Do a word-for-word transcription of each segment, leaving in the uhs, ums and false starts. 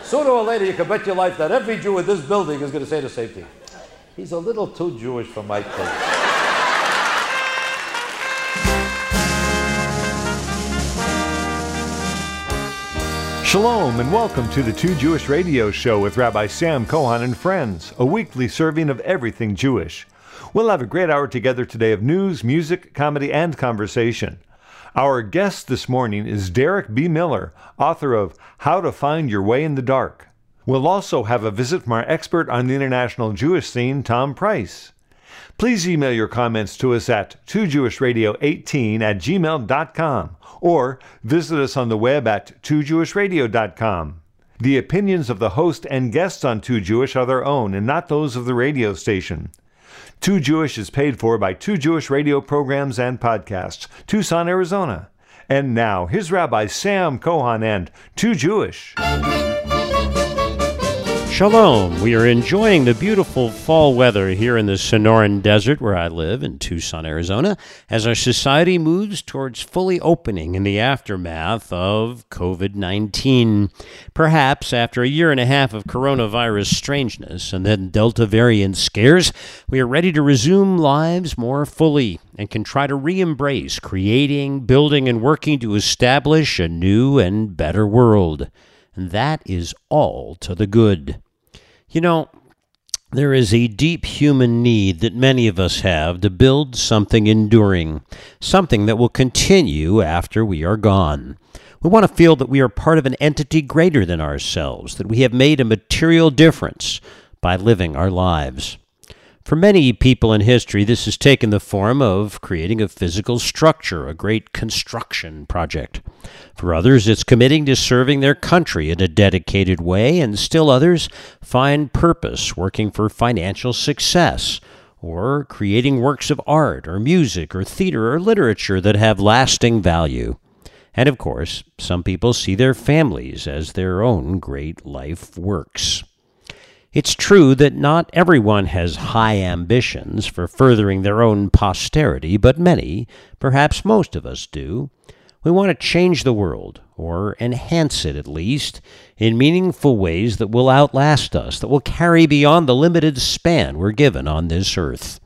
Sooner or later, you can bet your life that every Jew in this building is going to say the same thing. He's a little too Jewish for my taste. Shalom and welcome to the Two Jewish Radio Show with Rabbi Sam Cohen and friends, a weekly serving of everything Jewish. We'll have a great hour together today of news, music, comedy, and conversation. Our guest this morning is Derek B. Miller, author of How to Find Your Way in the Dark. We'll also have a visit from our expert on the international Jewish scene, Tom Price. Please email your comments to us at two jewish radio eighteen at gmail dot com or visit us on the web at two jewish radio dot com. The opinions of the host and guests on Two Jewish are their own and not those of the radio station. Two Jewish is paid for by Two Jewish Radio Programs and Podcasts, Tucson, Arizona. And now, here's Rabbi Sam Cohen and Two Jewish. Shalom. We are enjoying the beautiful fall weather here in the Sonoran Desert where I live in Tucson, Arizona, as our society moves towards fully opening in the aftermath of covid nineteen. Perhaps after a year and a half of coronavirus strangeness and then Delta variant scares, we are ready to resume lives more fully and can try to re-embrace creating, building, and working to establish a new and better world. And that is all to the good. You know, there is a deep human need that many of us have to build something enduring, something that will continue after we are gone. We want to feel that we are part of an entity greater than ourselves, that we have made a material difference by living our lives. For many people in history, this has taken the form of creating a physical structure, a great construction project. For others, it's committing to serving their country in a dedicated way, and still others find purpose working for financial success, or creating works of art, or music, or theater, or literature that have lasting value. And of course, some people see their families as their own great life works. It's true that not everyone has high ambitions for furthering their own posterity, but many, perhaps most of us do. We want to change the world, or enhance it at least, in meaningful ways that will outlast us, that will carry beyond the limited span we're given on this earth.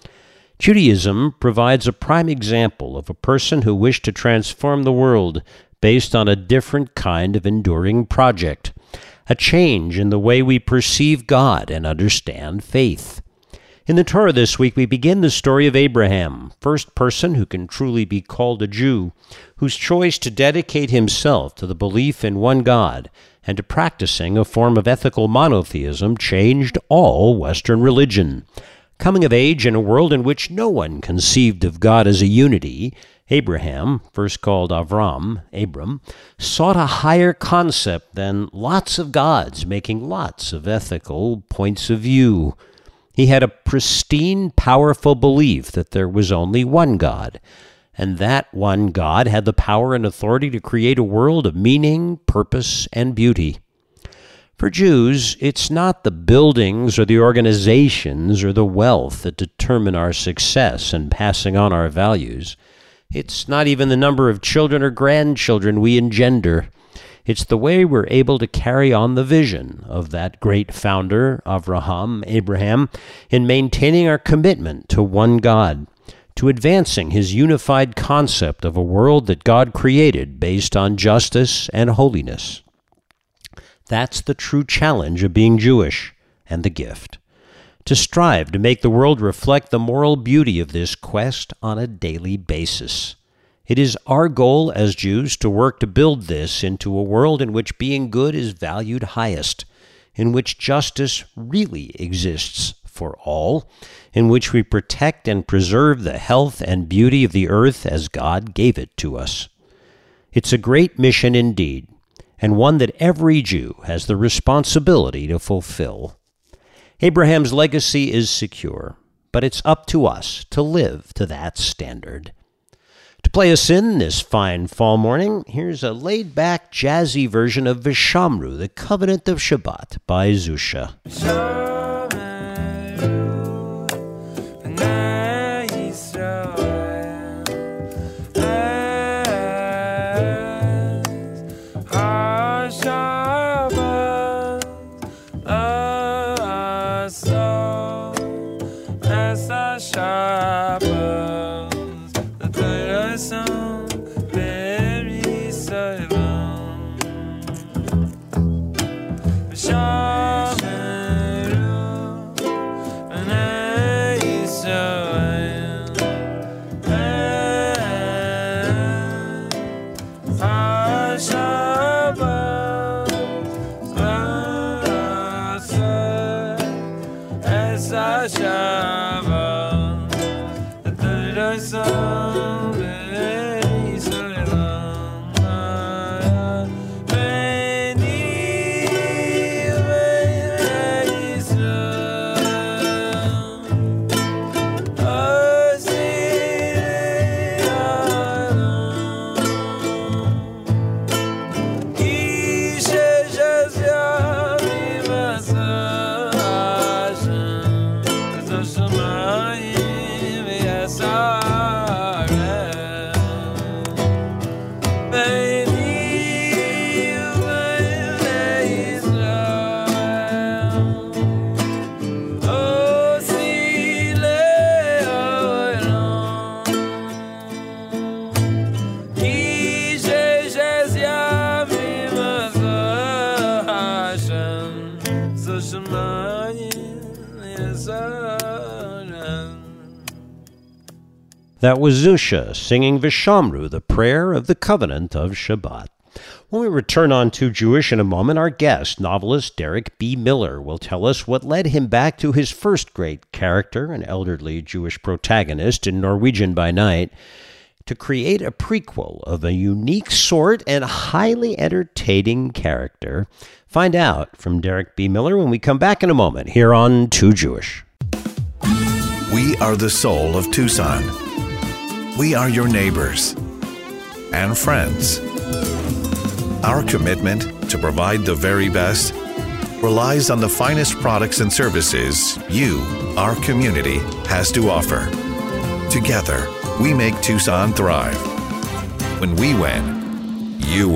Judaism provides a prime example of a person who wished to transform the world based on a different kind of enduring project. A change in the way we perceive God and understand faith. In the Torah this week, we begin the story of Abraham, first person who can truly be called a Jew, whose choice to dedicate himself to the belief in one God and to practicing a form of ethical monotheism changed all Western religion. Coming of age in a world in which no one conceived of God as a unity, Abraham, first called Avram, Abram, sought a higher concept than lots of gods, making lots of ethical points of view. He had a pristine, powerful belief that there was only one God, and that one God had the power and authority to create a world of meaning, purpose, and beauty. For Jews, it's not the buildings or the organizations or the wealth that determine our success in passing on our values. It's not even the number of children or grandchildren we engender. It's the way we're able to carry on the vision of that great founder, Avraham, Abraham, in maintaining our commitment to one God, to advancing his unified concept of a world that God created based on justice and holiness. That's the true challenge of being Jewish, and the gift. To strive to make the world reflect the moral beauty of this quest on a daily basis. It is our goal as Jews to work to build this into a world in which being good is valued highest, in which justice really exists for all, in which we protect and preserve the health and beauty of the earth as God gave it to us. It's a great mission indeed, and one that every Jew has the responsibility to fulfill. Abraham's legacy is secure, but it's up to us to live to that standard. To play us in this fine fall morning, here's a laid-back, jazzy version of Vishamru, the Covenant of Shabbat, by Zusha. Shabbat. That was Zusha singing Vishamru, the prayer of the covenant of Shabbat. When we return on To Jewish in a moment, our guest, novelist Derek B. Miller, will tell us what led him back to his first great character, an elderly Jewish protagonist in Norwegian by Night, to create a prequel of a unique sort and highly entertaining character. Find out from Derek B. Miller when we come back in a moment here on To Jewish. We are the soul of Tucson. We are your neighbors and friends. Our commitment to provide the very best relies on the finest products and services you, our community, has to offer. Together, we make Tucson thrive. When we win, you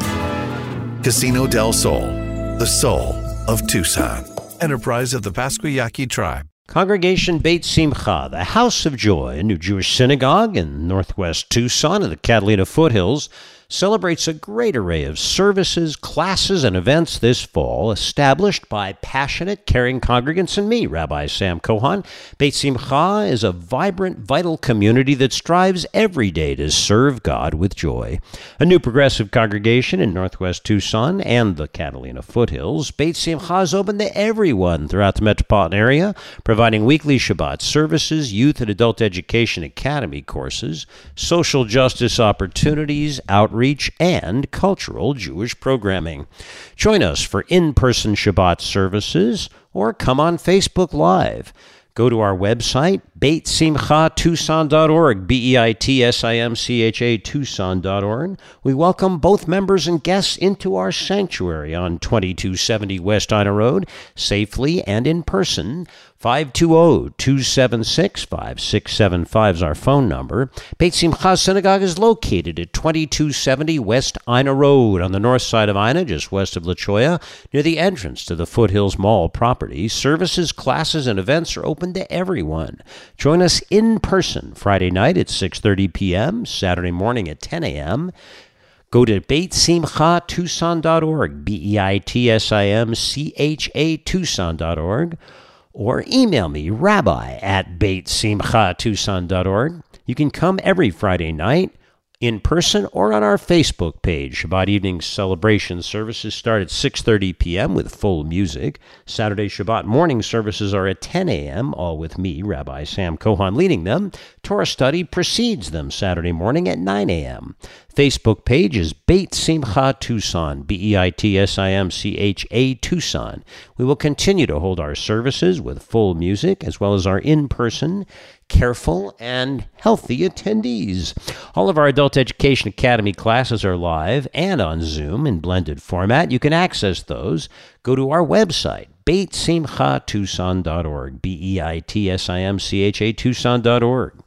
win. Casino del Sol, the soul of Tucson. Enterprise of the Pasquayaqui tribe. Congregation Beit Simcha, the House of Joy, a new Jewish synagogue in northwest Tucson in the Catalina foothills, celebrates a great array of services, classes, and events this fall, established by passionate, caring congregants and me, Rabbi Sam Kohan. Beit Simcha is a vibrant, vital community that strives every day to serve God with joy. A new progressive congregation in northwest Tucson and the Catalina foothills, Beit Simcha is open to everyone throughout the metropolitan area, providing weekly Shabbat services, youth and adult education academy courses, social justice opportunities, outreach, and cultural Jewish programming. Join us for in-person Shabbat services or come on Facebook Live. Go to our website, beit simcha tucson dot org, B E I T S I M C H A Tucson dot org. We welcome both members and guests into our sanctuary on twenty-two seventy West Ina Road, safely and in person. five two zero, two seven six, five six seven five is our phone number. Beit Simcha Synagogue is located at twenty-two seventy West Ina Road on the north side of Ina, just west of La Cholla, near the entrance to the Foothills Mall property. Services, classes, and events are open to everyone. Join us in person Friday night at six thirty p.m., Saturday morning at ten a.m., Go to beit simcha tucson dot org, B E I T S I M C H A Tucson dot org, or email me, rabbi at beit simcha tucson dot org. You can come every Friday night in person or on our Facebook page. Shabbat evening celebration services start at six thirty p.m. with full music. Saturday Shabbat morning services are at ten a.m., all with me, Rabbi Sam Kohan, leading them. Torah study precedes them Saturday morning at nine a.m. Facebook page is Beit Simcha Tucson, B E I T S I M C H A Tucson. We will continue to hold our services with full music as well as our in-person, careful, and healthy attendees. All of our Adult Education Academy classes are live and on Zoom in blended format. You can access those. Go to our website, beit simcha tucson dot org, B E I T S I M C H A Tucson dot org.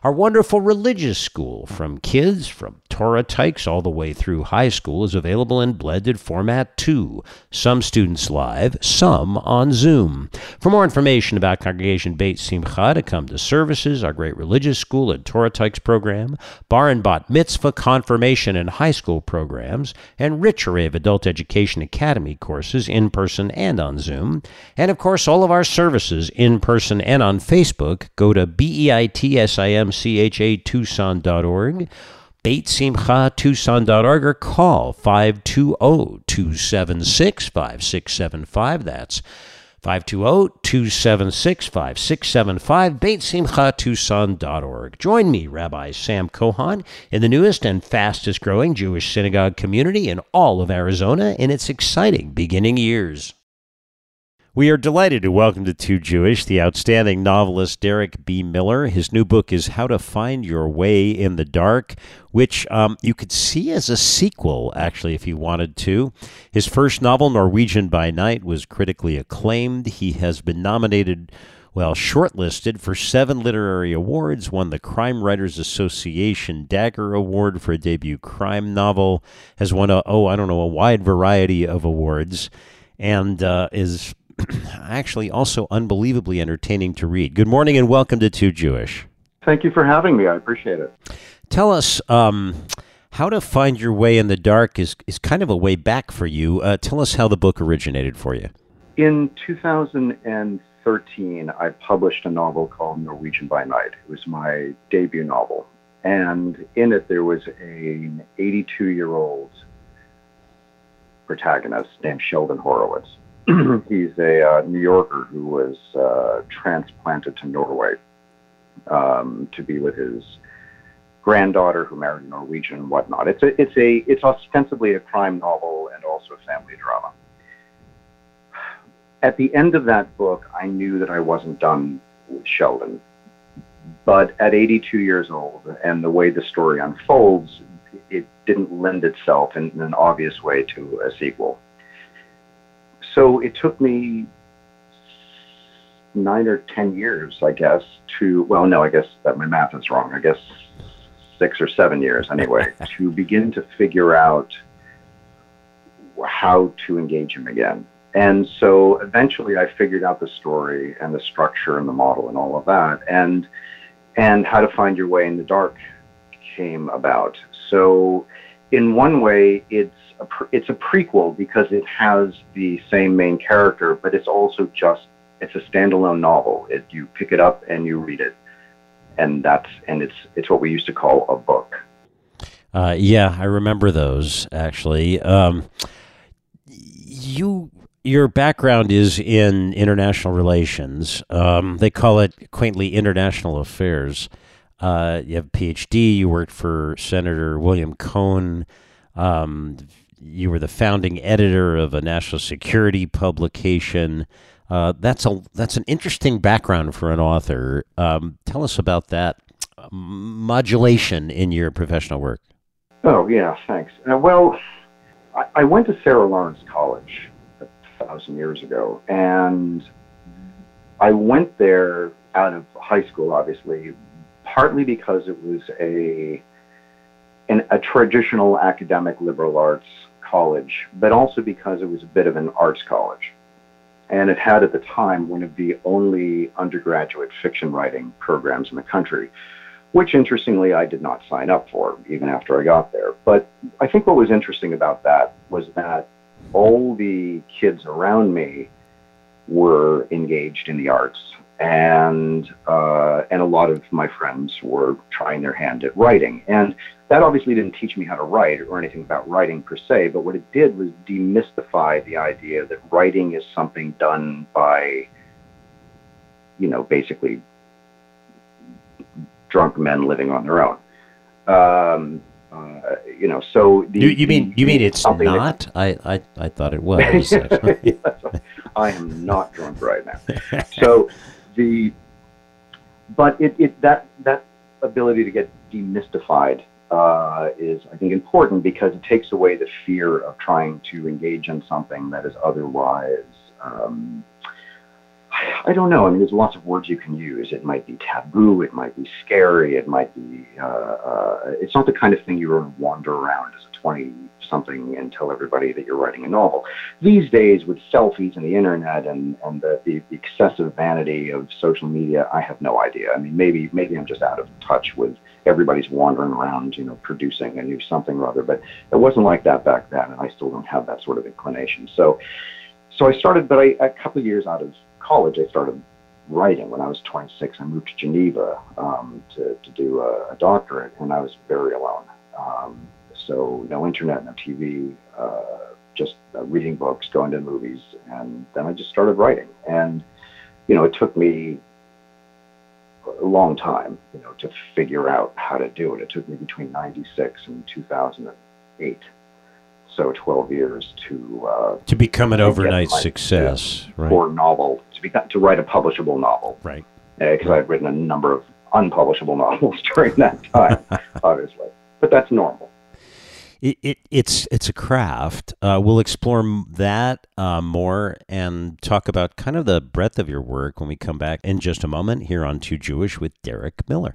Our wonderful religious school, from kids, from Torah Tykes all the way through high school, is available in blended format too. Some students live, some on Zoom. For more information about Congregation Beit Simcha to come to services, our great religious school and Torah Tykes program, bar and bat mitzvah, confirmation, and high school programs, and rich array of adult education academy courses in person and on Zoom, and of course all of our services in person and on Facebook, go to B E I T S I M C H A Tucson dot org, Beit Simcha Tucson dot org, or call five two zero, two seven six, five six seven five. That's five two zero, two seven six, five six seven five, Beit Simcha Tucson dot org. Join me, Rabbi Sam Cohon, in the newest and fastest growing Jewish synagogue community in all of Arizona in its exciting beginning years. We are delighted to welcome to Too Jewish the outstanding novelist Derek B. Miller. His new book is How to Find Your Way in the Dark, which um, you could see as a sequel, actually, if you wanted to. His first novel, Norwegian by Night, was critically acclaimed. He has been nominated, well, shortlisted for seven literary awards, won the Crime Writers Association Dagger Award for a debut crime novel, has won, a, oh, I don't know, a wide variety of awards, and uh, is actually also unbelievably entertaining to read. Good morning and welcome to Too Jewish. Thank you for having me. I appreciate it. Tell us, um, How to Find Your Way in the Dark is, is kind of a way back for you. Uh, tell us how the book originated for you. In two thousand thirteen, I published a novel called Norwegian by Night. It was my debut novel. And in it, there was an eighty-two-year-old protagonist named Sheldon Horowitz. He's a uh, New Yorker who was uh, transplanted to Norway um, to be with his granddaughter, who married a Norwegian and whatnot. It's a, it's a, it's ostensibly a crime novel and also a family drama. At the end of that book, I knew that I wasn't done with Sheldon. But at eighty-two years old, and the way the story unfolds, it didn't lend itself in, in an obvious way to a sequel. So it took me nine or ten years, I guess, to, well, no, I guess that my math is wrong. I guess six or seven years anyway, to begin to figure out how to engage him again. And so eventually I figured out the story and the structure and the model and all of that. And, and How to Find Your Way in the Dark came about. So in one way, it's a, it's a prequel because it has the same main character, but it's also just, it's a standalone novel. It, you pick it up and you read it. And that's, and it's, it's what we used to call a book. Uh, yeah, I remember those, actually. Um, you, your background is in international relations. Um, they call it quaintly international affairs. Uh, you have a P H D. You worked for Senator William Cohn. Um, you were the founding editor of a national security publication. Uh, that's a that's an interesting background for an author. Um, tell us about that modulation in your professional work. Oh yeah, thanks. Uh, well, I, I went to Sarah Lawrence College a thousand years ago, and I went there out of high school, obviously. Partly because it was a an, a traditional academic liberal arts college, but also because it was a bit of an arts college. And it had at the time one of the only undergraduate fiction writing programs in the country, which interestingly I did not sign up for even after I got there. But I think what was interesting about that was that all the kids around me were engaged in the arts. And uh, and a lot of my friends were trying their hand at writing. And that obviously didn't teach me how to write or anything about writing per se, but what it did was demystify the idea that writing is something done by, you know, basically drunk men living on their own. Um, uh, you know, so... The, you, you mean you mean it's not? That, I, I, I thought it was. Yes, I am not drunk right now. So... The, but it, it that that ability to get demystified uh, is, I think, important because it takes away the fear of trying to engage in something that is otherwise, um, I don't know. I mean, there's lots of words you can use. It might be taboo. It might be scary. It might be, uh, uh, it's not the kind of thing you want to wander around as a twenty-something and tell everybody that you're writing a novel. These days, with selfies and the internet and, and the, the, the excessive vanity of social media, I have no idea. I mean, maybe maybe I'm just out of touch with everybody's wandering around, you know, producing a new something or other. But it wasn't like that back then, and I still don't have that sort of inclination. So, so I started, but I, a couple of years out of college, I started writing. When I was twenty-six, I moved to Geneva um, to, to do a, a doctorate, and I was very alone. Um, so no internet, no T V, uh, just uh, reading books, going to movies, and then I just started writing. And, you know, it took me a long time, you know, to figure out how to do it. It took me between ninety-six and two thousand eight. So twelve years to uh, to become an overnight success, right? For a novel, to be to write a publishable novel, right? Because uh, I've written a number of unpublishable novels during that time, obviously, but that's normal. It, it it's it's a craft. Uh, we'll explore that uh, more and talk about kind of the breadth of your work when we come back in just a moment here on Too Jewish with Derek Miller.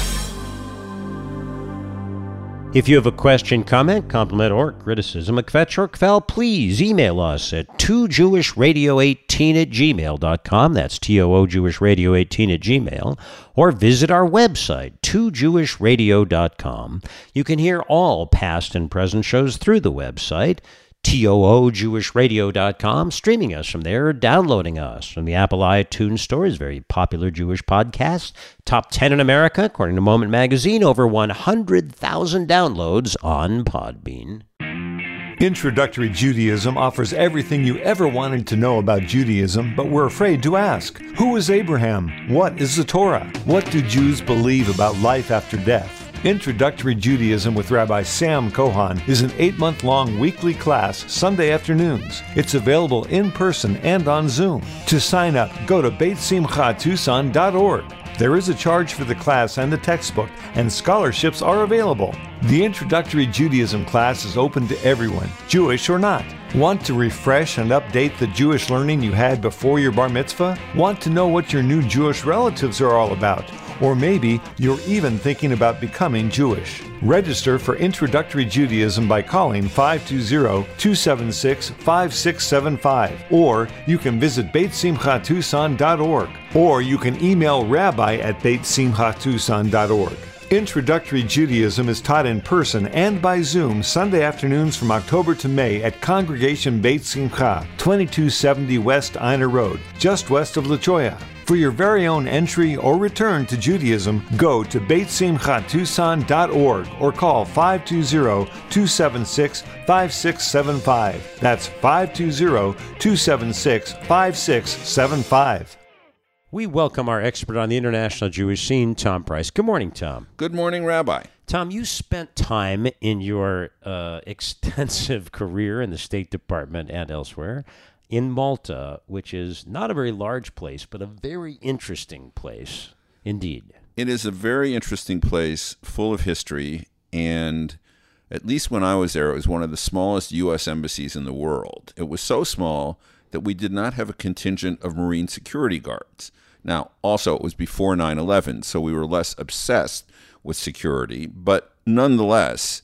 If you have a question, comment, compliment, or criticism, a kvetch or kvel, please email us at two jewish radio eighteen at gmail dot com. That's T O O Jewish Radio eighteen at Gmail. Or visit our website, two jewish radio dot com. You can hear all past and present shows through the website, T O O Jewish Radio dot com, streaming us from there, downloading us from the Apple iTunes Store. Is very popular Jewish podcast. Top ten in America, according to Moment Magazine. Over one hundred thousand downloads on Podbean. Introductory Judaism offers everything you ever wanted to know about Judaism, but were afraid to ask. Who is Abraham? What is the Torah? What do Jews believe about life after death? Introductory Judaism with Rabbi Sam Cohan is an eight-month-long weekly class, Sunday afternoons. It's available in person and on Zoom. To sign up, go to beit simcha tucson dot org. There is a charge for the class and the textbook, and scholarships are available. The Introductory Judaism class is open to everyone, Jewish or not. Want to refresh and update the Jewish learning you had before your bar mitzvah? Want to know what your new Jewish relatives are all about? Or maybe you're even thinking about becoming Jewish. Register for Introductory Judaism by calling five two zero, two seven six, five six seven five. Or you can visit beit simcha tucson dot org. Or you can email rabbi at beit simcha tucson dot org. Introductory Judaism is taught in person and by Zoom Sunday afternoons from October to May at Congregation Beit Simcha, twenty-two seventy West Einer Road, just west of La Jolla. For your very own entry or return to Judaism, go to beit simcha tucson dot org or call five two zero, two seven six, five six seven five. That's five two zero, two seven six, five six seven five. We welcome our expert on the international Jewish scene, Tom Price. Good morning, Tom. Good morning, Rabbi. Tom, you spent time in your uh, extensive career in the State Department and elsewhere in Malta, which is not a very large place, but a very interesting place indeed. It is a very interesting place, full of history, and at least when I was there, it was one of the smallest U S embassies in the world. It was so small that we did not have a contingent of Marine security guards. Now, also, it was before nine eleven, so we were less obsessed with security, but nonetheless,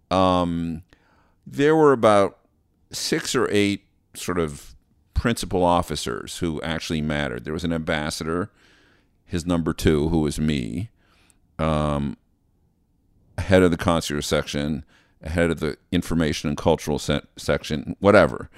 um, there were about six or eight sort of principal officers who actually mattered. There was an ambassador, his number two, who was me, um, head of the consular section, head of the information and cultural se- section, whatever.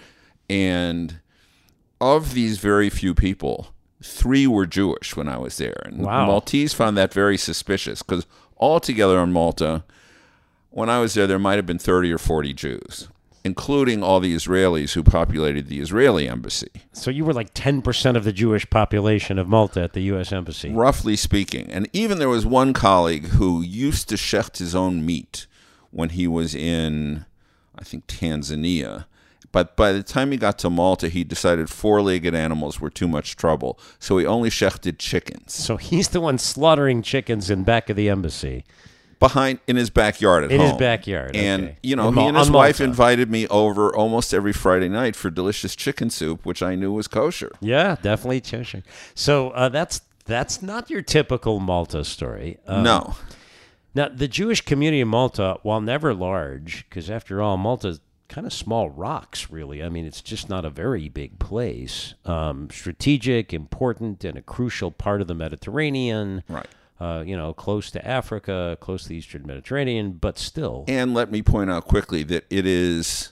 And of these very few people, three were Jewish when I was there. And wow. The Maltese found that very suspicious because altogether on Malta, when I was there, there might have been thirty or forty Jews, including all the Israelis who populated the Israeli embassy. So you were like ten percent of the Jewish population of Malta at the U S embassy. Roughly speaking. And even there was one colleague who used to shecht his own meat when he was in, I think, Tanzania. But by the time he got to Malta, he decided four-legged animals were too much trouble, so he only shechted chickens. So he's the one slaughtering chickens in back of the embassy. behind in his backyard at in home. his backyard. And okay. you know, in he Mal- and his on wife Malta. invited me over almost every Friday night for delicious chicken soup, which I knew was kosher. Yeah, definitely kosher. So uh, that's that's not your typical Malta story. Um, No. Now, the Jewish community in Malta, while never large, because after all, Malta's kind of small rocks, really. I mean, it's just not a very big place. Um, strategic, important, and a crucial part of the Mediterranean. Right. Uh, you know, close to Africa, close to the Eastern Mediterranean, but still. And let me point out quickly that it is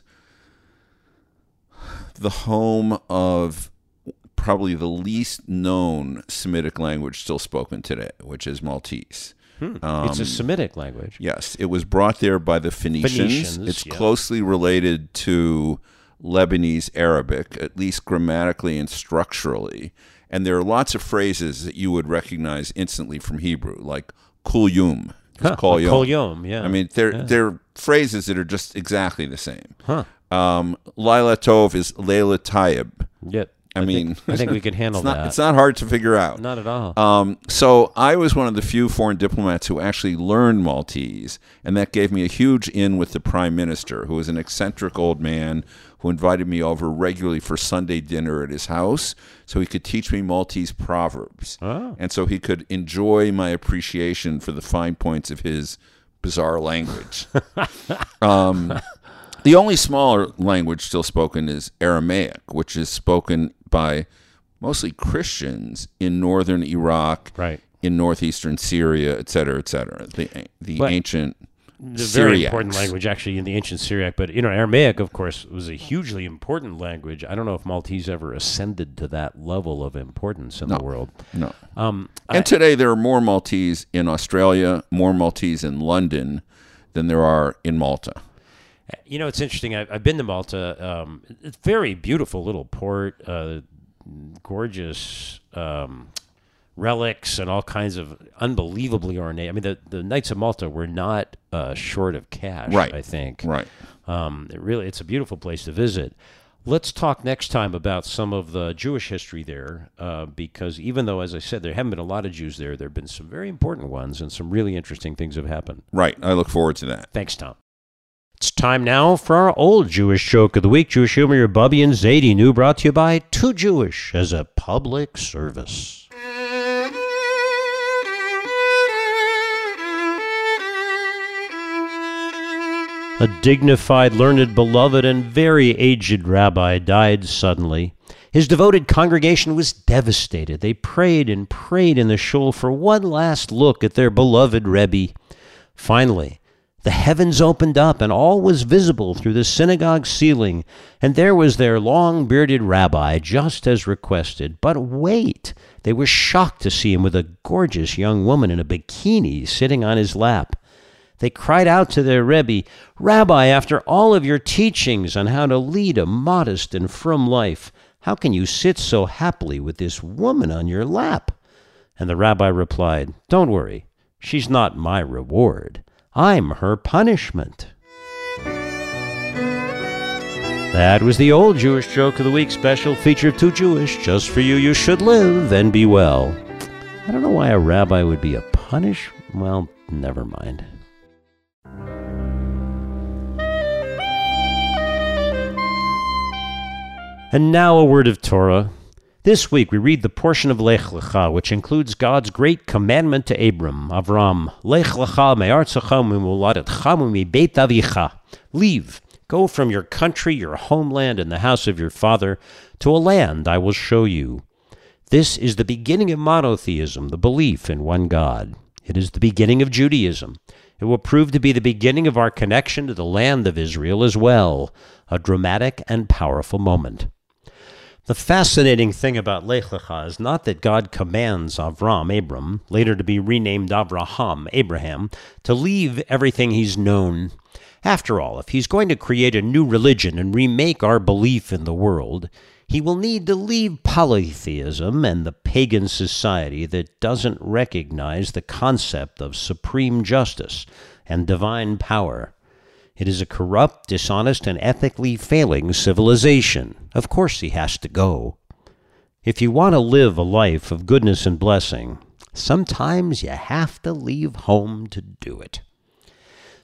the home of probably the least known Semitic language still spoken today, which is Maltese. Hmm. Um, it's a Semitic language. Yes, it was brought there by the Phoenicians. Phoenicians, it's yeah. closely related to Lebanese Arabic, at least grammatically and structurally. And there are lots of phrases that you would recognize instantly from Hebrew, like kol yom. Huh, Kol yom. Kol yom, yeah. I mean, they're, yeah. they're phrases that are just exactly the same. Huh. Um, Laila Tov is Leila Tayyib. Yeah. I, I mean, think, I think we could handle it's not, that. It's not hard to figure out. Not at all. Um, so I was one of the few foreign diplomats who actually learned Maltese, and that gave me a huge in with the prime minister, who was an eccentric old man who invited me over regularly for Sunday dinner at his house so he could teach me Maltese proverbs. Oh. And so he could enjoy my appreciation for the fine points of his bizarre language. um, the only smaller language still spoken is Aramaic, which is spoken by mostly Christians in northern Iraq, Right. in northeastern Syria, et cetera, et cetera. The, the But ancient the very important Syriacs. language, actually, in the ancient Syriac. But, you know, Aramaic, of course, was a hugely important language. I don't know if Maltese ever ascended to that level of importance in No. the world. No. Um, And I- today there are more Maltese in Australia, more Maltese in London than there are in Malta. You know, it's interesting. I, I've been to Malta. Um, it's a very beautiful little port, uh, gorgeous um, relics and all kinds of unbelievably ornate. I mean, the, the Knights of Malta were not uh, short of cash, Right. I think. Right. Um, it really, it's a beautiful place to visit. Let's talk next time about some of the Jewish history there, uh, because even though, as I said, there haven't been a lot of Jews there, there have been some very important ones, and some really interesting things have happened. Right. I look forward to that. Thanks, Tom. It's time now for our old Jewish joke of the week. Jewish humor, your Bubby and Zadie New, brought to you by Too Jewish as a public service. A dignified, learned, beloved, and very aged rabbi died suddenly. His devoted congregation was devastated. They prayed and prayed in the shul for one last look at their beloved Rebbe. Finally, the heavens opened up, and all was visible through the synagogue ceiling, and there was their long-bearded rabbi, just as requested. But wait! They were shocked to see him with a gorgeous young woman in a bikini sitting on his lap. They cried out to their Rebbe, "Rabbi, after all of your teachings on how to lead a modest and frum life, how can you sit so happily with this woman on your lap?" And the rabbi replied, "Don't worry, she's not my reward. I'm her punishment." That was the old Jewish joke of the week, special feature of Too Jewish. Just for you, you should live and be well. I don't know why a rabbi would be a punish. Well, never mind. And now a word of Torah. This week we read the portion of Lech Lecha, which includes God's great commandment to Abram, Avram. Lech Lecha me'artzecha u'mimoladetcha u'mibeit avicha. Leave, go from your country, your homeland, and the house of your father, to a land I will show you. This is the beginning of monotheism, the belief in one God. It is the beginning of Judaism. It will prove to be the beginning of our connection to the land of Israel as well, a dramatic and powerful moment. The fascinating thing about Lech Lecha is not that God commands Avram, Abram, later to be renamed Avraham, Abraham, to leave everything he's known. After all, if he's going to create a new religion and remake our belief in the world, he will need to leave polytheism and the pagan society that doesn't recognize the concept of supreme justice and divine power. It is a corrupt, dishonest, and ethically failing civilization. Of course he has to go. If you want to live a life of goodness and blessing, sometimes you have to leave home to do it.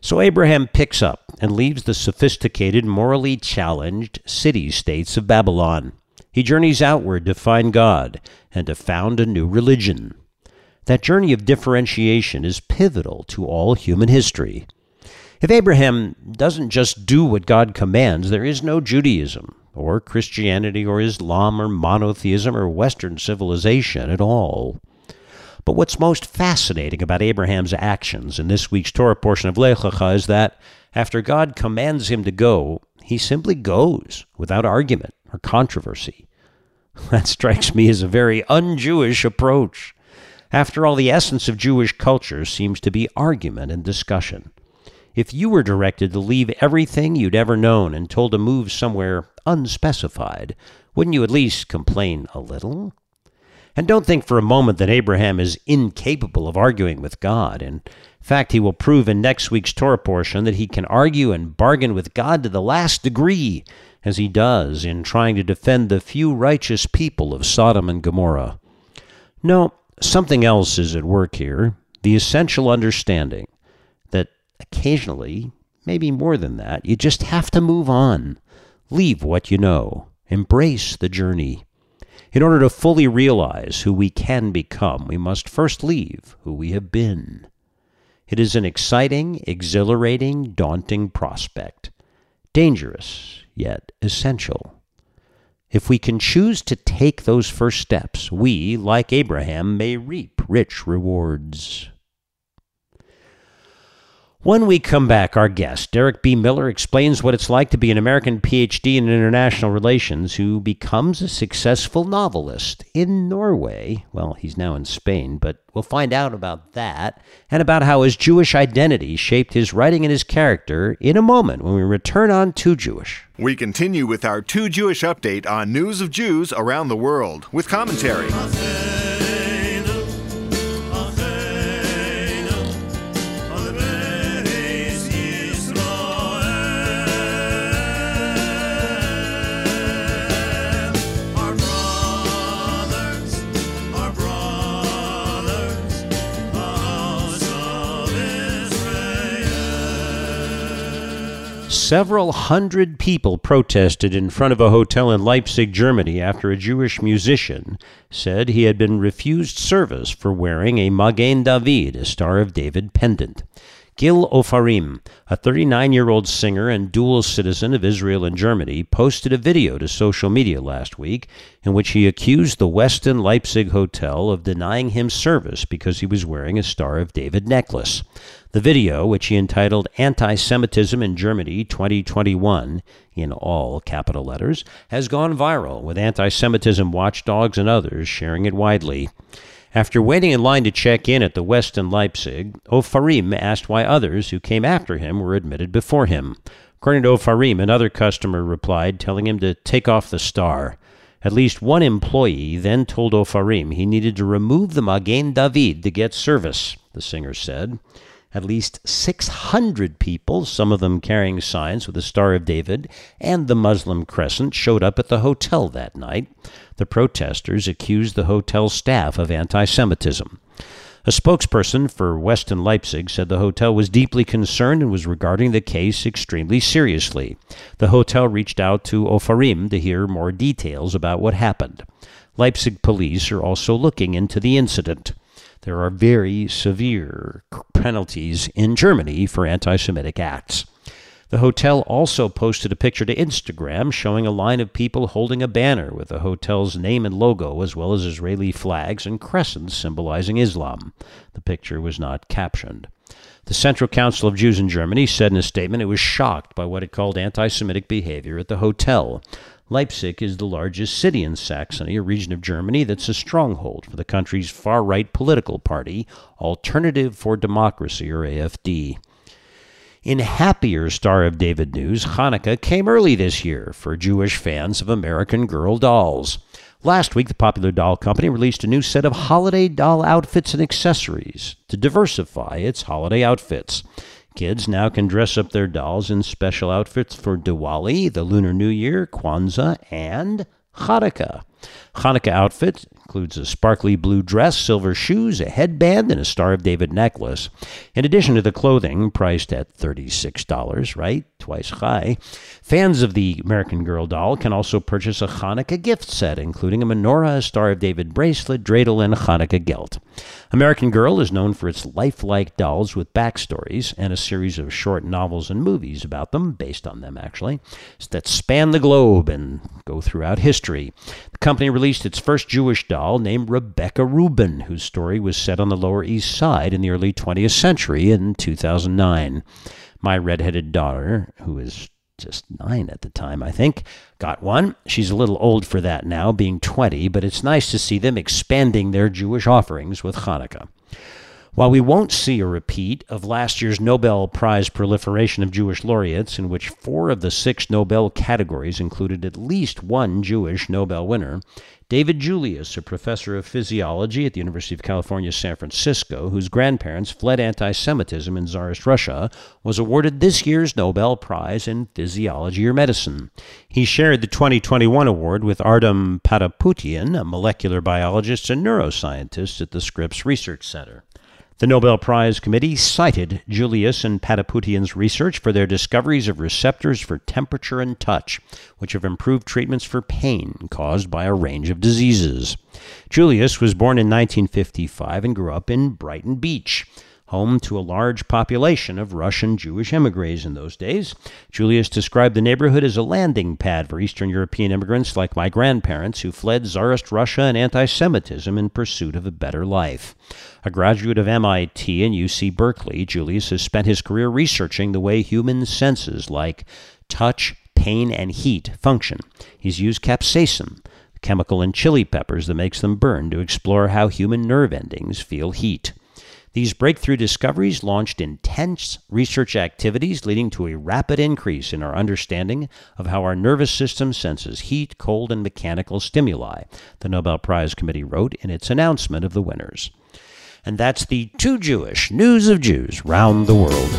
So Abraham picks up and leaves the sophisticated, morally challenged city-states of Babylon. He journeys outward to find God and to found a new religion. That journey of differentiation is pivotal to all human history. If Abraham doesn't just do what God commands, there is no Judaism, or Christianity, or Islam, or monotheism, or Western civilization at all. But what's most fascinating about Abraham's actions in this week's Torah portion of Lech Lecha is that after God commands him to go, he simply goes without argument or controversy. That strikes me as a very un-Jewish approach. After all, the essence of Jewish culture seems to be argument and discussion. If you were directed to leave everything you'd ever known and told to move somewhere unspecified, wouldn't you at least complain a little? And don't think for a moment that Abraham is incapable of arguing with God. In fact, he will prove in next week's Torah portion that he can argue and bargain with God to the last degree, as he does in trying to defend the few righteous people of Sodom and Gomorrah. No, something else is at work here, the essential understanding that occasionally, maybe more than that, you just have to move on. Leave what you know. Embrace the journey. In order to fully realize who we can become, we must first leave who we have been. It is an exciting, exhilarating, daunting prospect. Dangerous, yet essential. If we can choose to take those first steps, we, like Abraham, may reap rich rewards. When we come back, our guest, Derek B. Miller, explains what it's like to be an American P H D in international relations who becomes a successful novelist in Norway. Well, he's now in Spain, but we'll find out about that and about how his Jewish identity shaped his writing and his character in a moment when we return on Too Jewish. We continue with our Too Jewish update on news of Jews around the world with commentary. Several hundred people protested in front of a hotel in Leipzig, Germany, after a Jewish musician said he had been refused service for wearing a Magen David, a Star of David pendant. Gil Ofarim, a thirty-nine-year-old singer and dual citizen of Israel and Germany, posted a video to social media last week in which he accused the Westin Leipzig Hotel of denying him service because he was wearing a Star of David necklace. The video, which he entitled Anti-Semitism in Germany twenty twenty-one, in all capital letters, has gone viral, with anti-Semitism watchdogs and others sharing it widely. After waiting in line to check in at the Westin Leipzig, Ofarim asked why others who came after him were admitted before him. According to Ofarim, another customer replied, telling him to take off the star. At least one employee then told Ofarim he needed to remove the Magen David to get service, the singer said. At least six hundred people, some of them carrying signs with the Star of David and the Muslim crescent, showed up at the hotel that night. The protesters accused the hotel staff of anti-Semitism. A spokesperson for Westin Leipzig said the hotel was deeply concerned and was regarding the case extremely seriously. The hotel reached out to Ofarim to hear more details about what happened. Leipzig police are also looking into the incident. There are very severe penalties in Germany for anti-Semitic acts. The hotel also posted a picture to Instagram showing a line of people holding a banner with the hotel's name and logo, as well as Israeli flags and crescents symbolizing Islam. The picture was not captioned. The Central Council of Jews in Germany said in a statement it was shocked by what it called anti-Semitic behavior at the hotel. Leipzig is the largest city in Saxony, a region of Germany that's a stronghold for the country's far-right political party, Alternative for Democracy, or A F D. In happier Star of David news, Hanukkah came early this year for Jewish fans of American Girl dolls. Last week, the popular doll company released a new set of holiday doll outfits and accessories to diversify its holiday outfits. Kids now can dress up their dolls in special outfits for Diwali, the Lunar New Year, Kwanzaa, and Hanukkah. Hanukkah outfit includes a sparkly blue dress, silver shoes, a headband, and a Star of David necklace. In addition to the clothing, priced at thirty-six dollars, right? Twice high. Fans of the American Girl doll can also purchase a Hanukkah gift set, including a menorah, a Star of David bracelet, dreidel, and a Hanukkah gelt. American Girl is known for its lifelike dolls with backstories and a series of short novels and movies about them, based on them actually, that span the globe and go throughout history. The company released its first Jewish doll named Rebecca Rubin, whose story was set on the Lower East Side in the early twentieth century in two thousand nine. My redheaded daughter, who is just nine at the time, I think, got one. She's a little old for that now, being twenty, but it's nice to see them expanding their Jewish offerings with Hanukkah. While we won't see a repeat of last year's Nobel Prize proliferation of Jewish laureates, in which four of the six Nobel categories included at least one Jewish Nobel winner, David Julius, a professor of physiology at the University of California, San Francisco, whose grandparents fled anti-Semitism in Tsarist Russia, was awarded this year's Nobel Prize in Physiology or Medicine. He shared the twenty twenty-one award with Artem Pataputian, a molecular biologist and neuroscientist at the Scripps Research Center. The Nobel Prize Committee cited Julius and Pataputian's research for their discoveries of receptors for temperature and touch, which have improved treatments for pain caused by a range of diseases. Julius was born in nineteen fifty-five and grew up in Brighton Beach, home to a large population of Russian Jewish emigres in those days. Julius described the neighborhood as a landing pad for Eastern European immigrants like my grandparents who fled Tsarist Russia and anti-Semitism in pursuit of a better life. A graduate of M I T and U C Berkeley, Julius has spent his career researching the way human senses like touch, pain, and heat function. He's used capsaicin, the chemical in chili peppers that makes them burn, to explore how human nerve endings feel heat. These breakthrough discoveries launched intense research activities, leading to a rapid increase in our understanding of how our nervous system senses heat, cold, and mechanical stimuli, the Nobel Prize Committee wrote in its announcement of the winners. And that's the Too Jewish News of Jews Round the World.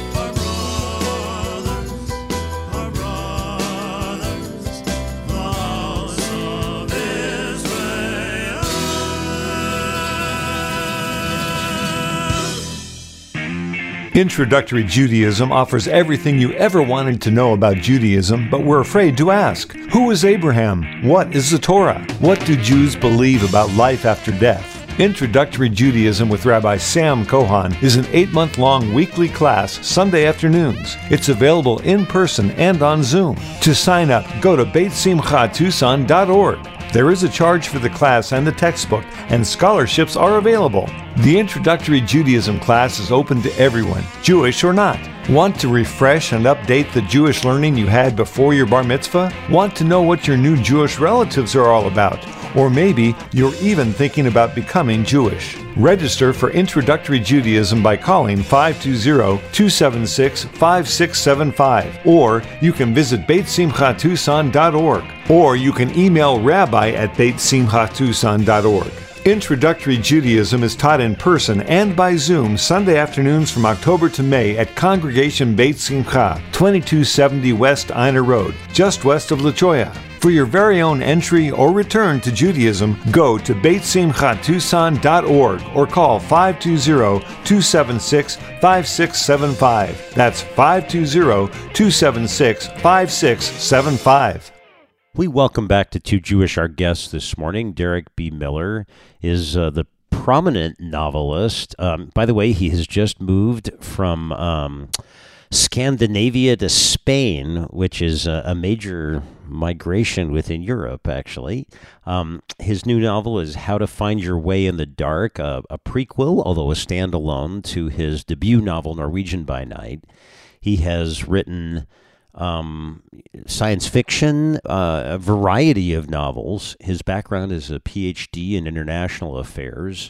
Introductory Judaism offers everything you ever wanted to know about Judaism, but were afraid to ask. Who is Abraham? What is the Torah? What do Jews believe about life after death? Introductory Judaism with Rabbi Sam Kohan is an eight-month-long weekly class, Sunday afternoons. It's available in person and on Zoom. To sign up, go to beit simcha tucson dot org. There is a charge for the class and the textbook, and scholarships are available. The Introductory Judaism class is open to everyone, Jewish or not. Want to refresh and update the Jewish learning you had before your bar mitzvah? Want to know what your new Jewish relatives are all about? Or maybe you're even thinking about becoming Jewish. Register for Introductory Judaism by calling five two zero, two seven six, five six seven five, or you can visit beit simcha tucson dot org, or you can email rabbi at beit simcha tucson dot org. Introductory Judaism is taught in person and by Zoom Sunday afternoons from October to May at Congregation Beit Simcha, twenty-two seventy West Ina Road, just west of La Jolla. For your very own entry or return to Judaism, go to beit simcha tucson dot org or call five two zero, two seven six, five six seven five. That's five two zero, two seven six, five six seven five. We welcome back to Too Jewish. Our guest this morning, Derek B. Miller, is uh, the prominent novelist. Um, by the way, he has just moved from um, Scandinavia to Spain, which is a, a major migration within Europe, actually. Um, his new novel is How to Find Your Way in the Dark, a, a prequel, although a standalone, to his debut novel, Norwegian by Night. He has written um, science fiction, uh, a variety of novels. His background is a P H D in international affairs,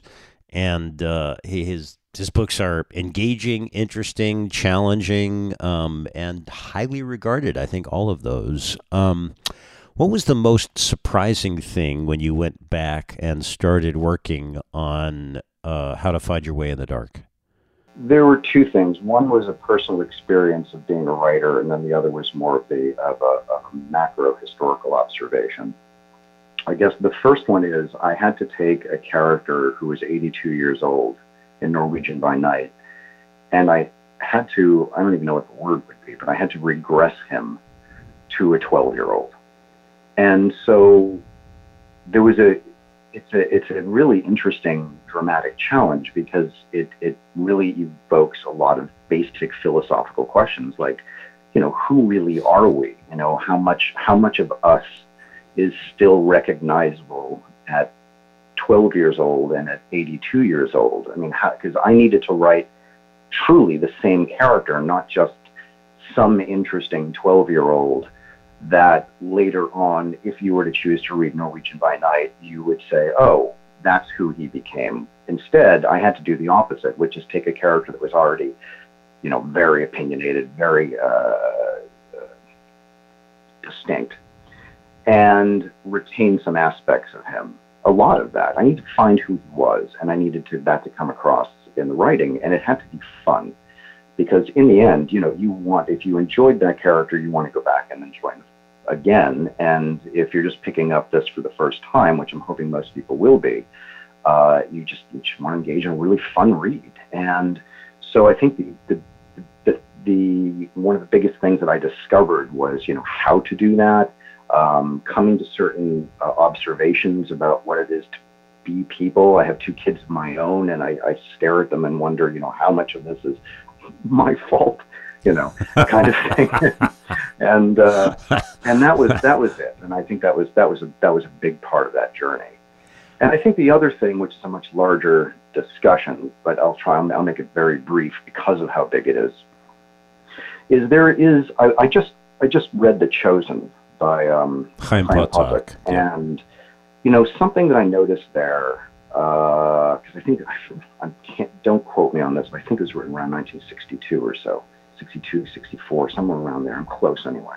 and uh, he, his his books are engaging, interesting, challenging, um, and highly regarded. I think all of those. Um, what was the most surprising thing when you went back and started working on uh, How to Find Your Way in the Dark? There were two things. One was a personal experience of being a writer, and then the other was more of a, of a, a macro historical observation. I guess the first one is I had to take a character who was eighty-two years old in Norwegian by Night, and I had to, I don't even know what the word would be, but I had to regress him to a twelve-year-old. And so there was a, it's a, it's a really interesting dramatic challenge because it, it really evokes a lot of basic philosophical questions like, you know, who really are we? You know, how much, how much of us is still recognizable at twelve years old and at eighty-two years old? I mean, because I needed to write truly the same character, not just some interesting twelve-year-old that later on, if you were to choose to read Norwegian by Night, you would say, oh, that's who he became. Instead, I had to do the opposite, which is take a character that was already, you know, very opinionated, very uh, uh, distinct, and retain some aspects of him. A lot of that. I needed to find who he was, and I needed to, that to come across in the writing, and it had to be fun. Because in the end, you know, you want, if you enjoyed that character, you want to go back and enjoy him again. And if you're just picking up this for the first time, which I'm hoping most people will be, uh, you just, you just want to engage in a really fun read. And so I think the, the, the, the one of the biggest things that I discovered was, you know, how to do that, um, coming to certain uh, observations about what it is to be people. I have two kids of my own, and I, I stare at them and wonder, you know, how much of this is my fault, you know, kind of thing. and uh, and that was that was it. And I think that was that was a that was a big part of that journey. And I think the other thing, which is a much larger discussion, but I'll try I'll make it very brief because of how big it is, is there is I, I just I just read The Chosen by um, Chaim Chaim Potok, Potok, yeah. and you know, something that I noticed there, because uh, I think, I, I can't, don't quote me on this, but I think it was written around nineteen sixty-two or so, sixty-two, sixty-four, somewhere around there. I'm close anyway.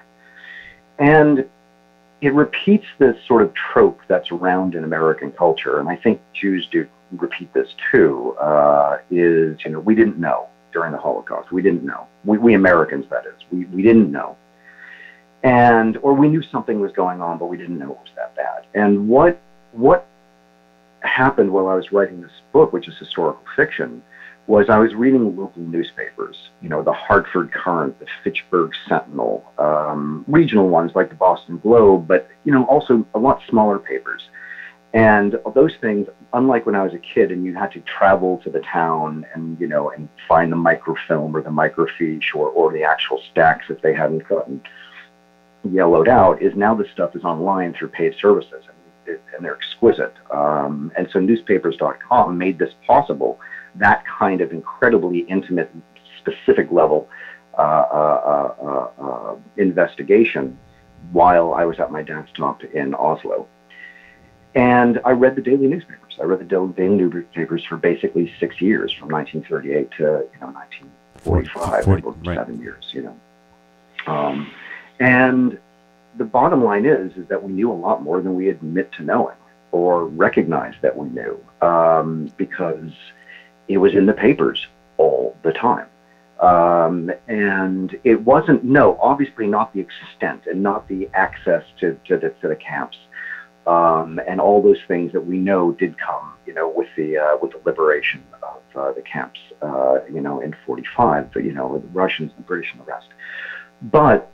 And it repeats this sort of trope that's around in American culture, and I think Jews do repeat this too, uh, is, you know, we didn't know during the Holocaust. We didn't know. We, we Americans, that is. We, we didn't know. And, or we knew something was going on, but we didn't know it was that bad. And what, what happened while I was writing this book, which is historical fiction, was I was reading local newspapers, you know, the Hartford Courant, the Fitchburg Sentinel, um, regional ones like the Boston Globe, but, you know, also a lot smaller papers. And those things, unlike when I was a kid and you had to travel to the town and, you know, and find the microfilm or the microfiche or, or the actual stacks if they hadn't gotten yellowed out, is now this stuff is online through paid services, and, it, and they're exquisite. Um, and so newspapers dot com made this possible, that kind of incredibly intimate, specific level uh, uh, uh, uh, investigation while I was at my desktop in Oslo. And I read the daily newspapers. I read the daily newspapers for basically six years, from nineteen thirty-eight to, you know, nineteen forty-five, forty, or right. seven years, you know. Um, and the bottom line is, is that we knew a lot more than we admit to knowing or recognize that we knew, um, because it was in the papers all the time. Um, and it wasn't, no, obviously not the extent and not the access to, to, the, to the camps. Um, and all those things that we know did come, you know, with the uh, with the liberation of uh, the camps, uh, you know, in forty-five, you know, the Russians, the British, and the rest. But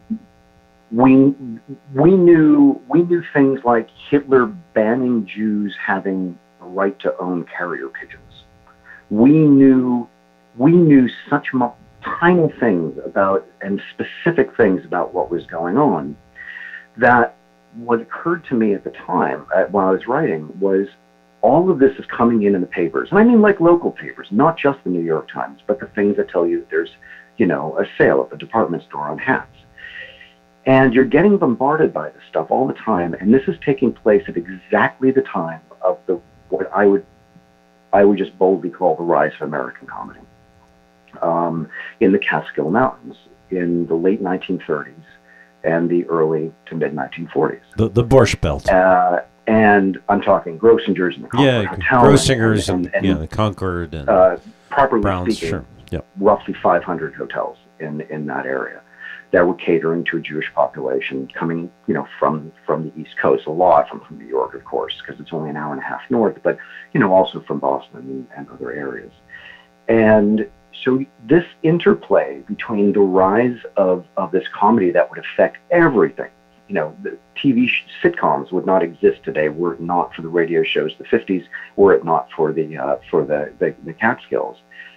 we we knew we knew things like Hitler banning Jews having the right to own carrier pigeons. We knew we knew such mo- tiny things about and specific things about what was going on that. What occurred to me at the time, uh, while I was writing, was all of this is coming in in the papers. And I mean like local papers, not just the New York Times, but the things that tell you that there's, you know, a sale at the department store on hats. And you're getting bombarded by this stuff all the time. And this is taking place at exactly the time of the what I would I would just boldly call the rise of American comedy um, in the Catskill Mountains in the late nineteen thirties. And the early to mid nineteen forties. The the Borscht Belt. Uh, and I'm talking Grossinger's and the Concord yeah, Hotel. Grossinger's and, and, and, and yeah, the Concord and uh, properly Browns, speaking, sure. Yep. roughly five hundred hotels in, in that area. that were catering to a Jewish population coming, you know, from, from the East Coast, a lot from, from New York, of course, because it's only an hour and a half north, but, you know, also from Boston and, and other areas. And so this interplay between the rise of, of this comedy that would affect everything, you know, the T V sh- sitcoms would not exist today were it not for the radio shows the fifties, were it not for the, uh, for the, the, the Catskills.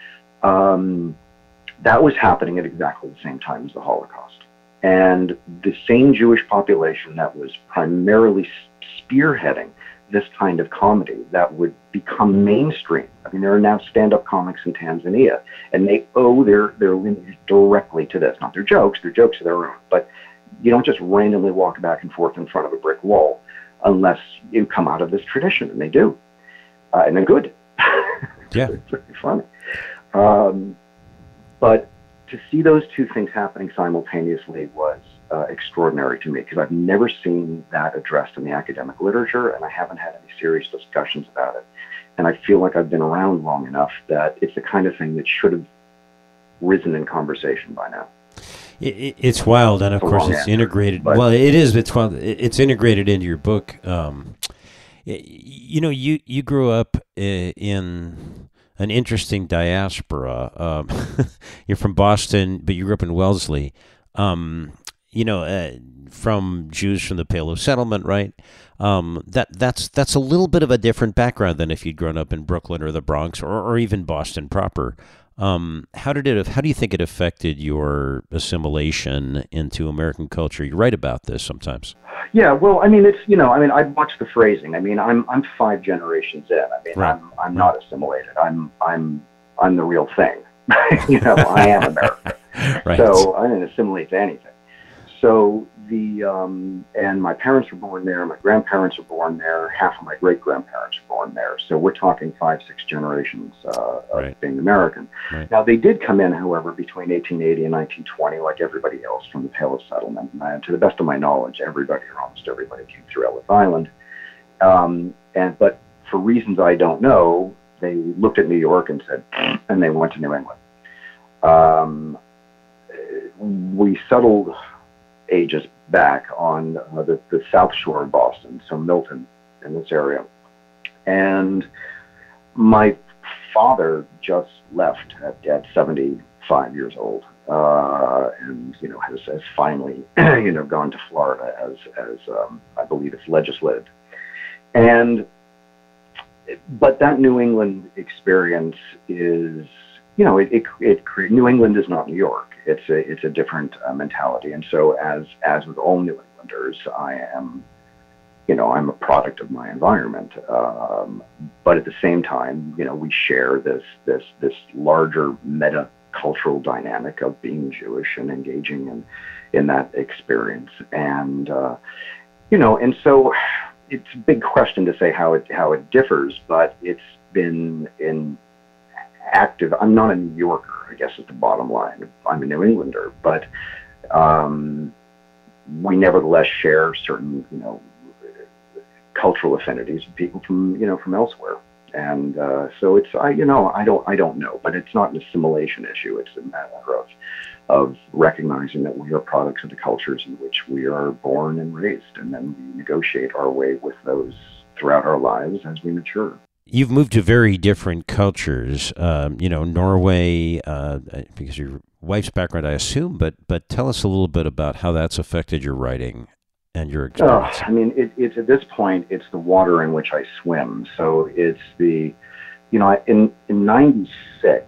Um, that was happening at exactly the same time as the Holocaust. And the same Jewish population that was primarily spearheading this kind of comedy that would become mainstream. I mean, there are now stand-up comics in Tanzania, and they owe their, their lineage directly to this. Not their jokes, their jokes are their own, but you don't just randomly walk back and forth in front of a brick wall unless you come out of this tradition, and they do. Uh, and they're good. Yeah. It's very funny. Um, but to see those two things happening simultaneously was uh, extraordinary to me, because I've never seen that addressed in the academic literature, and I haven't had any serious discussions about it. And I feel like I've been around long enough that it's the kind of thing that should have risen in conversation by now. It, it's wild, and of It's a course long it's answer, integrated. but- Well, it is. It's wild. It- It's integrated into your book. Um, y- you know, you you grew up i- in an interesting diaspora. Um, you're from Boston, but you grew up in Wellesley. Um, you know, uh, from Jews from the Palo Settlement, right? Um, that that's that's a little bit of a different background than if you'd grown up in Brooklyn or the Bronx or, or even Boston proper. Um, how did it? How do you think it affected your assimilation into American culture? You write about this sometimes. Yeah, well, I mean, it's, you know, I mean, I watched the phrasing. I mean, I'm I'm five generations in. I mean, Right. I'm I'm not assimilated. I'm I'm I'm the real thing. You know, I am American. Right. So I didn't assimilate to anything. So the um, and my parents were born there. My grandparents were born there. Half of my great grandparents were born there. So we're talking five, six generations uh, Right. of being American. Right. Now they did come in, however, between eighteen eighty and nineteen twenty, like everybody else from the Palo Settlement. And I, to the best of my knowledge, everybody or almost everybody came through Ellis Island. Um, and but for reasons I don't know, they looked at New York and said, and they went to New England. Um, we settled ages back on uh, the, the South Shore of Boston, so Milton in this area. And my father just left at, at seventy-five years old, uh, and, you know, has, has finally, you know, gone to Florida as, as um, I believe it's legislated. And, but that New England experience is, you know, it, it, it cre- New England is not New York. It's a, it's a different uh, mentality. And so as, as with all New Englanders, I am, you know, I'm a product of my environment. Um, but at the same time, you know, we share this, this, this larger meta cultural dynamic of being Jewish and engaging in, in that experience. And, uh, you know, and so it's a big question to say how it, how it differs, but it's been in active. I'm not a New Yorker, I guess, is the bottom line. I'm a New Englander, but um, we nevertheless share certain, you know, cultural affinities with people from, you know, from elsewhere. And uh, so it's, I, you know, I don't, I don't know, but it's not an assimilation issue. It's a matter of, of recognizing that we are products of the cultures in which we are born and raised, and then we negotiate our way with those throughout our lives as we mature. You've moved to very different cultures, um, you know, Norway, uh, because your wife's background, I assume, but but tell us a little bit about how that's affected your writing and your Oh, experience. I mean, it, it's at this point, it's the water in which I swim. So it's the, you know, in in ninety-six,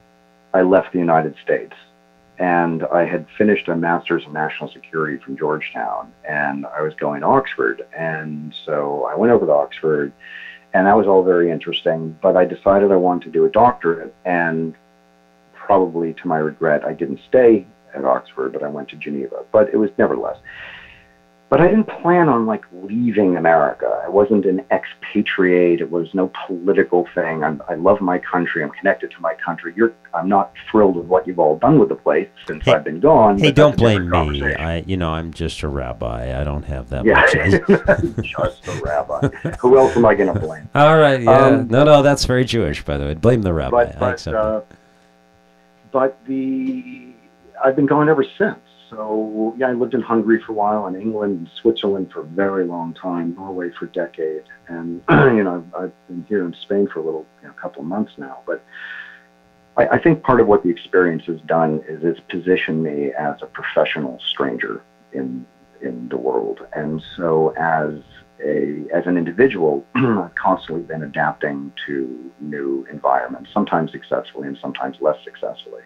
I left the United States, and I had finished a master's in national security from Georgetown, and I was going to Oxford, and so I went over to Oxford. And that was all very interesting, but I decided I wanted to do a doctorate, and probably to my regret, I didn't stay at Oxford, but I went to Geneva. But it was nevertheless. But I didn't plan on, like, leaving America. I wasn't an expatriate. It was no political thing. I'm, I love my country. I'm connected to my country. You're, I'm not thrilled with what you've all done with the place since Hey- I've been gone. Hey, but don't that's a blame different me. conversation. I, you know, I'm just a rabbi. I don't have that Yeah, much. just a rabbi. Who else am I going to blame? All right, yeah. Um, no, no, that's very Jewish, by the way. Blame the rabbi. But I but accept uh, but the I've been gone ever since. so, yeah, I lived in Hungary for a while, in England, and Switzerland for a very long time, Norway for a decade. And, you know, I've, I've been here in Spain for a little, you know, couple of months now. But I, I think part of what the experience has done is it's positioned me as a professional stranger in in the world. And so as a as an individual, I've constantly been adapting to new environments, sometimes successfully and sometimes less successfully.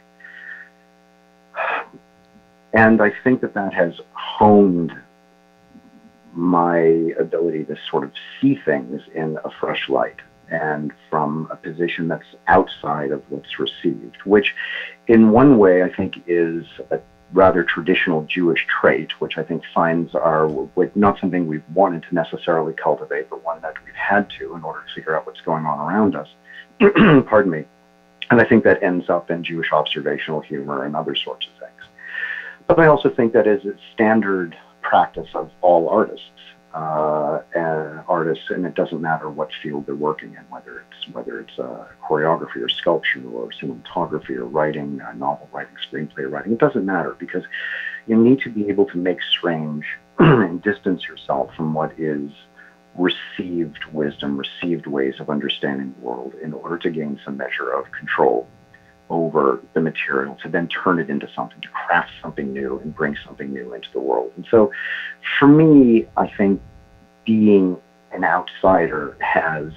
And I think that that has honed my ability to sort of see things in a fresh light and from a position that's outside of what's received, which in one way I think is a rather traditional Jewish trait, which I think finds our, not something we've wanted to necessarily cultivate, but one that we've had to in order to figure out what's going on around us. Pardon me. And I think that ends up in Jewish observational humor and other sorts of things. But I also think that is a standard practice of all artists, uh, and artists, and it doesn't matter what field they're working in, whether it's whether it's uh, choreography or sculpture or cinematography or writing, uh, novel writing, screenplay writing. It doesn't matter, because you need to be able to make strange and distance yourself from what is received wisdom, received ways of understanding the world, in order to gain some measure of control over the material, to then turn it into something, to craft something new and bring something new into the world. And so for me, I think being an outsider has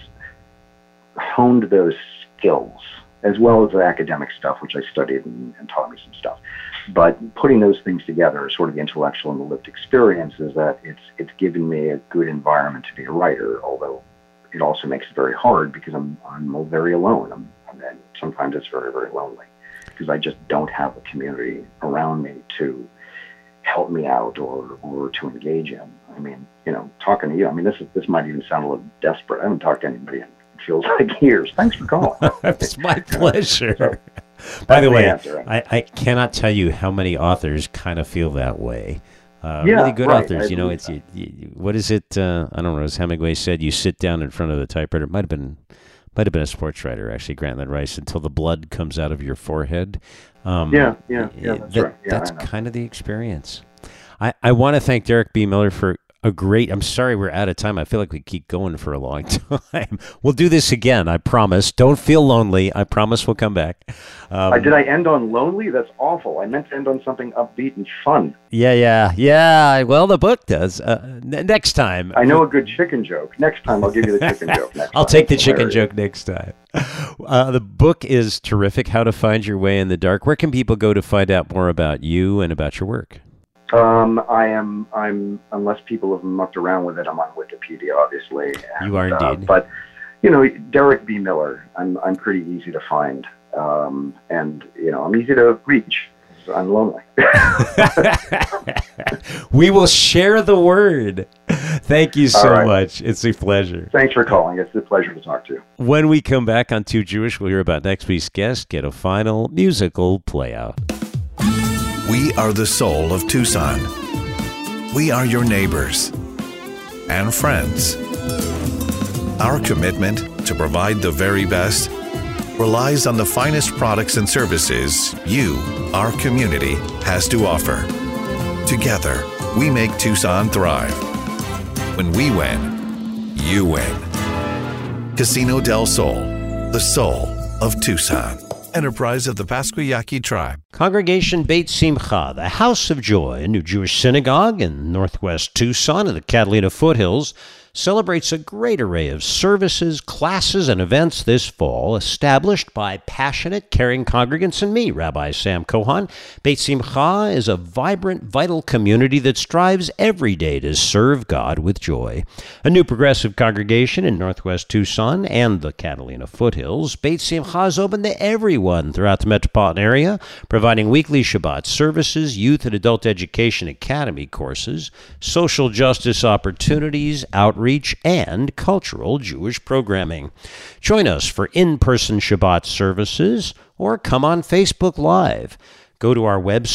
honed those skills, as well as the academic stuff, which I studied and, and taught me some stuff. But putting those things together, sort of the intellectual and the lived experience, is that it's it's given me a good environment to be a writer, although it also makes it very hard because I'm I'm very alone. I'm, and sometimes it's very, very lonely because I just don't have a community around me to help me out or, or to engage in. I mean, you know, talking to you, I mean, this is, this might even sound a little desperate. I haven't talked to anybody in, it feels like years. Thanks for calling. It's my pleasure. So, by the way, answer, right? I, I cannot tell you how many authors kind of feel that way. Uh, yeah, really good right, authors, I you know, it's, you, you, what is it, uh, I don't know, as Hemingway said, you sit down in front of the typewriter, it might have been, might have been a sports writer, actually, Grantland Rice, until the blood comes out of your forehead. Um, yeah, yeah, yeah, that's that, right. Yeah, that's kind of the experience. I, I want to thank Derek B. Miller for a great, I'm sorry we're out of time. I feel like we keep going for a long time. We'll do this again, I promise. Don't feel lonely. I promise we'll come back. Um, uh, did I end on lonely? That's awful. I meant to end on something upbeat and fun. Yeah, yeah, yeah. Well, the book does. Uh, n- next time. I know a good chicken joke. Next time I'll give you the chicken joke. Next I'll time. take the That's chicken hilarious. joke next time. Uh, the book is terrific, How to Find Your Way in the Dark. Where can people go to find out more about you and about your work? Um, I am, I'm, unless people have mucked around with it, I'm on Wikipedia, obviously. And, You are indeed. Uh, but, you know, Derek B. Miller, I'm, I'm pretty easy to find. Um, and, you know, I'm easy to reach. So I'm lonely. We will share the word. Thank you so right. much. It's a pleasure. Thanks for calling. It's a pleasure to talk to you. When we come back on Too Jewish, we'll hear about next week's guest, get a final musical play out. We are the soul of Tucson. We are your neighbors and friends. Our commitment to provide the very best relies on the finest products and services you, our community, has to offer. Together, we make Tucson thrive. When we win, you win. Casino del Sol, the soul of Tucson. Enterprise of the Pasquayaqui tribe. Congregation Beit Simcha, the House of Joy, a new Jewish synagogue in northwest Tucson in the Catalina foothills, celebrates a great array of services, classes, and events this fall, established by passionate, caring congregants and me, Rabbi Sam Kohan. Beit Simcha is a vibrant, vital community that strives every day to serve God with joy. A new progressive congregation in northwest Tucson and the Catalina foothills, Beit Simcha is open to everyone throughout the metropolitan area, providing weekly Shabbat services, youth and adult education academy courses, social justice opportunities, outreach, and cultural Jewish programming. Join us for in-person Shabbat services or come on Facebook Live. Go to our website,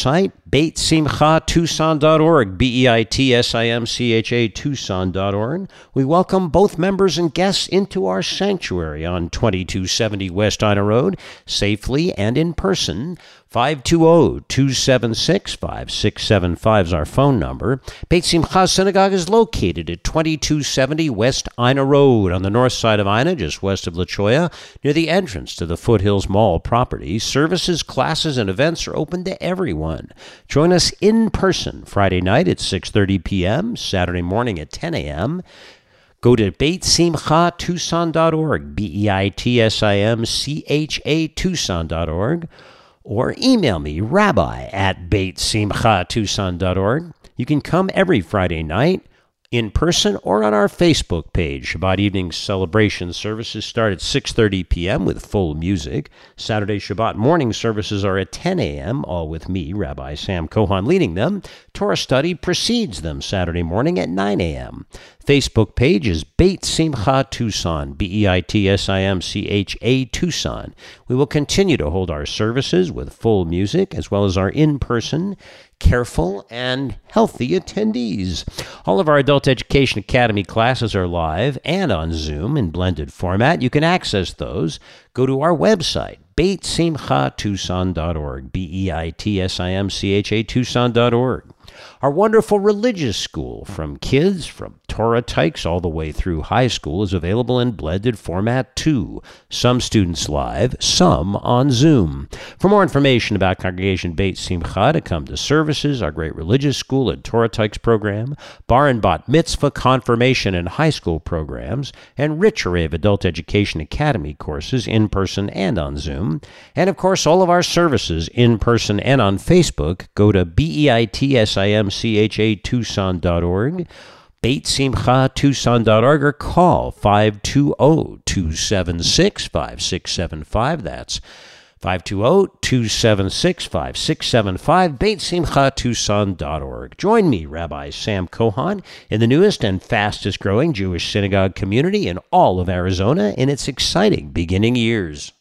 Beit Simcha Tucson dot org, B E I T S I M C H A Tucson dot org. We welcome both members and guests into our sanctuary on twenty-two seventy West Ina Road, safely and in person. five two zero, two seven six, five six seven five is our phone number. Beit Simcha Synagogue is located at twenty-two seventy West Ina Road on the north side of Ina, just west of La Cholla, near the entrance to the Foothills Mall property. Services, classes, and events are open to everyone. Join us in person Friday night at six thirty p.m., Saturday morning at ten a.m., Go to Beit Simcha Tucson dot org, B E I T S I M C H A Tucson dot org, or email me, rabbi at Beit Simcha Tucson dot org. You can come every Friday night in person or on our Facebook page. Shabbat evening celebration services start at six thirty p.m. with full music. Saturday Shabbat morning services are at ten a.m., all with me, Rabbi Sam Cohon, leading them. Torah study precedes them Saturday morning at nine a.m. Facebook page is Beit Simcha Tucson, B E I T S I M C H A Tucson. We will continue to hold our services with full music as well as our in-person, careful, and healthy attendees. All of our Adult Education Academy classes are live and on Zoom in blended format. You can access those. Go to our website, Beit Simcha Tucson dot org, B E I T S I M C H A Tucson dot org. Our wonderful religious school, from kids, from Torah tykes all the way through high school, is available in blended format too. Some students live, some on Zoom. For more information about Congregation Beit Simcha, to come to services, our great religious school and Torah tykes program, bar and bat mitzvah, confirmation, and high school programs, and rich array of Adult Education Academy courses in person and on Zoom, and of course all of our services in person and on Facebook, go to B E I T S I M C H A Tucson dot org, Beit Simcha Tucson dot org, or call five two zero, two seven six, five six seven five. That's five two zero, two seven six, five six seven five, Beit Simcha Tucson dot org. Join me, Rabbi Sam Cohon, in the newest and fastest growing Jewish synagogue community in all of Arizona in its exciting beginning years.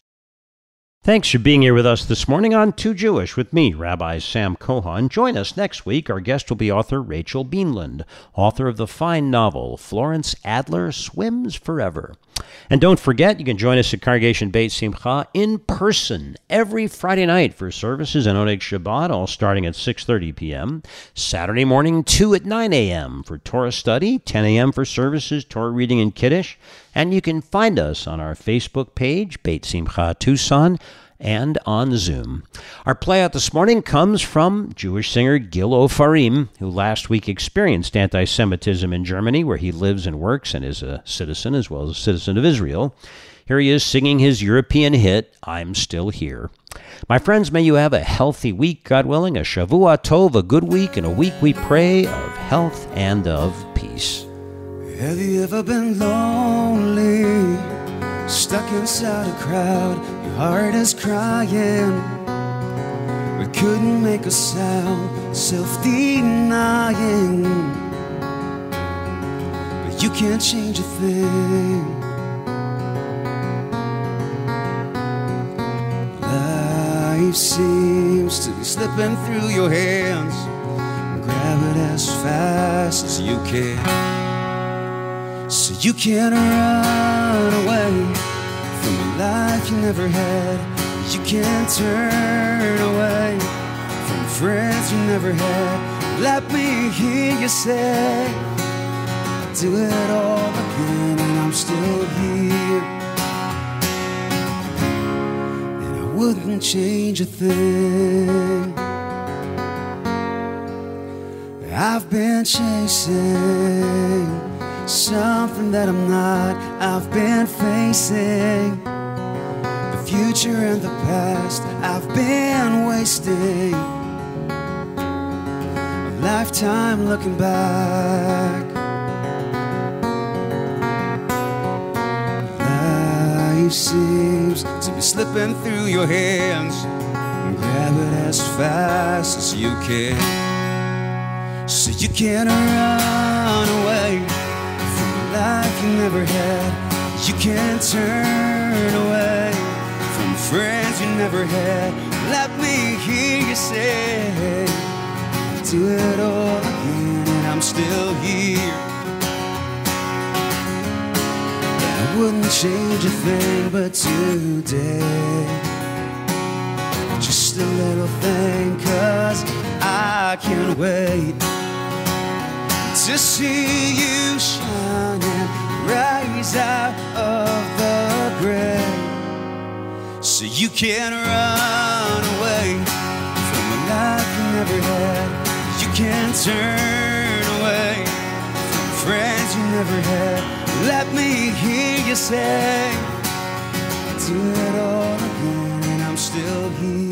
Thanks for being here with us this morning on Too Jewish with me, Rabbi Sam Cohon. Join us next week. Our guest will be author Rachel Beanland, author of the fine novel Florence Adler Swims Forever. And don't forget, you can join us at Congregation Beit Simcha in person every Friday night for services and Oneg Shabbat, all starting at six thirty p.m. Saturday morning, two at nine a.m. for Torah study, ten a.m. for services, Torah reading, and Kiddush. And you can find us on our Facebook page, Beit Simcha Tucson, and on Zoom. Our play out this morning comes from Jewish singer Gil Ofarim, who last week experienced anti-Semitism in Germany, where he lives and works and is a citizen as well as a citizen of Israel. Here he is singing his European hit, I'm Still Here. My friends, may you have a healthy week, God willing, a Shavua Tov, a good week, and a week we pray of health and of peace. Have you ever been lonely, stuck inside a crowd, your heart is crying, but couldn't make a sound, self-denying, but you can't change a thing. Life seems to be slipping through your hands, grab it as fast as you can. So you can't run away from a life you never had. You can't turn away from friends you never had. Let me hear you say, I'll do it all again and I'm still here. And I wouldn't change a thing. I've been chasing something that I'm not. I've been facing the future and the past. I've been wasting a lifetime looking back. Life seems to be slipping through your hands. Grab it as fast as you can. So you can't run away life you never had. You can't turn away from friends you never had. Let me hear you say, do it all again, and I'm still here. And I wouldn't change a thing, but today, just a little thing, 'cause I can't wait to see you shine and rise out of the grave. So you can run away from a life you never had. You can turn away from friends you never had. Let me hear you say, do it all again, and I'm still here.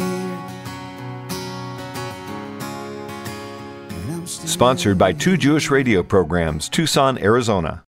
Sponsored by Two Jewish Radio Programs, Tucson, Arizona.